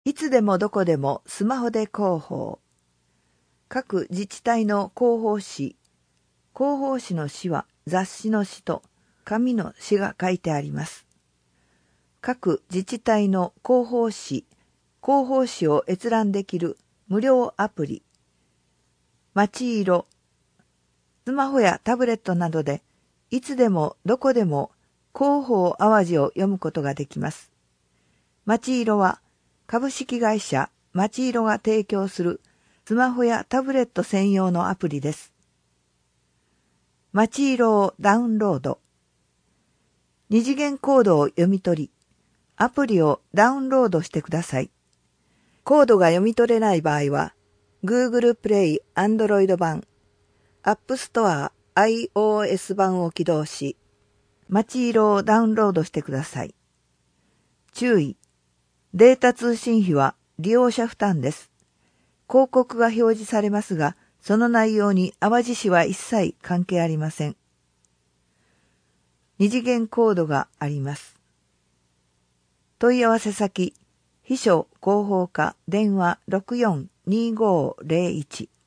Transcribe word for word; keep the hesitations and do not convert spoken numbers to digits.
いつでもどこでもスマホで広報。各自治体の広報誌。広報誌の誌は雑誌の誌と紙の誌が書いてあります。各自治体の広報誌、広報誌を閲覧できる無料アプリ。まちいろ。スマホやタブレットなどでいつでもどこでも広報淡路を読むことができます。まちいろは株式会社まちいろが提供するスマホやタブレット専用のアプリです。まちいろをダウンロード。二次元コードを読み取り、アプリをダウンロードしてください。コードが読み取れない場合は、Google Play Android 版、App Store iOS 版を起動し、まちいろをダウンロードしてください。注意。データ通信費は利用者負担です。広告が表示されますが、その内容に淡路市は一切関係ありません。二次元コードがあります。問い合わせ先、秘書広報課電話 ろくよんにーごーぜろいち